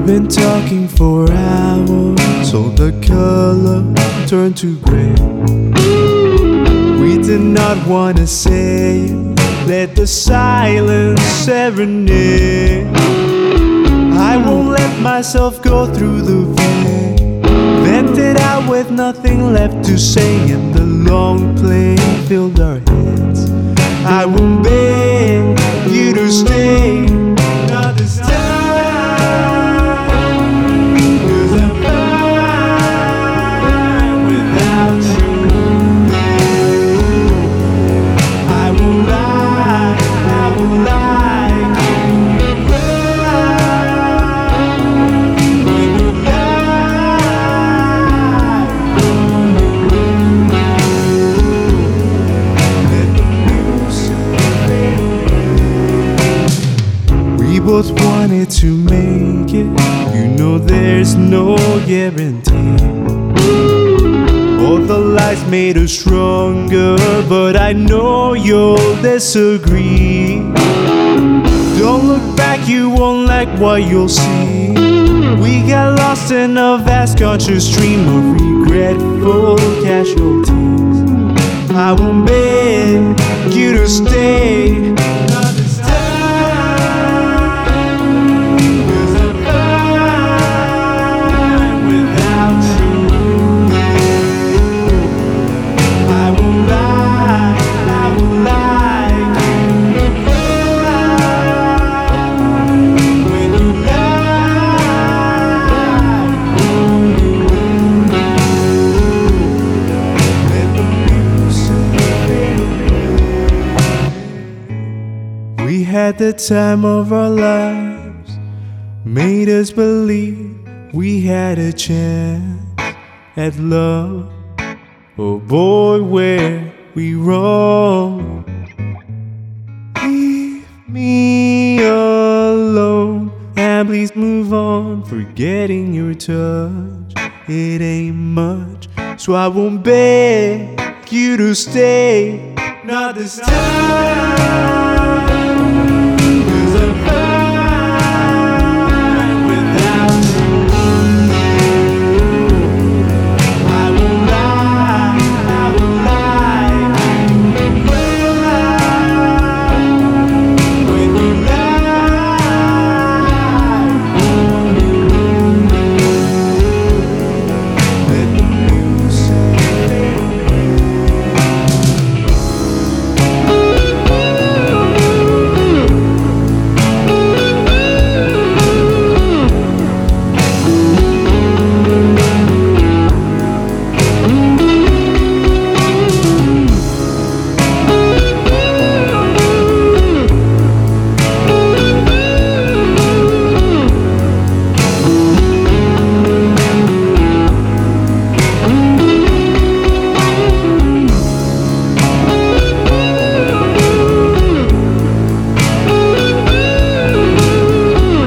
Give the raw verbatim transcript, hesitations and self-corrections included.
been talking for hours, so the color turned to gray. We did not want to say it, let the silence serenade. I won't let myself go through the vein, vented out with nothing left to say, and the long play filled our heads. I won't beg you to stay, not this time, 'cause I'm fine without you. I won't lie, I won't lie, when you lie. Let the music fade away. We both wanted to make it, you know there's no guarantee. All the lies made us stronger, but I know you'll disagree. Don't look back, you won't like what you'll see. We got lost in a vast conscious stream of regretful casualties. I won't beg you to stay, not this time, 'cause I'm fine without you. I won't lie, I won't lie, when you lie. Let the music fade away. We had the time of our lives, made us believe we had a chance at love. Oh boy, were we wrong. Leave me alone, and please move on, forgetting your touch. It ain't much, so I won't beg you to stay, not this time.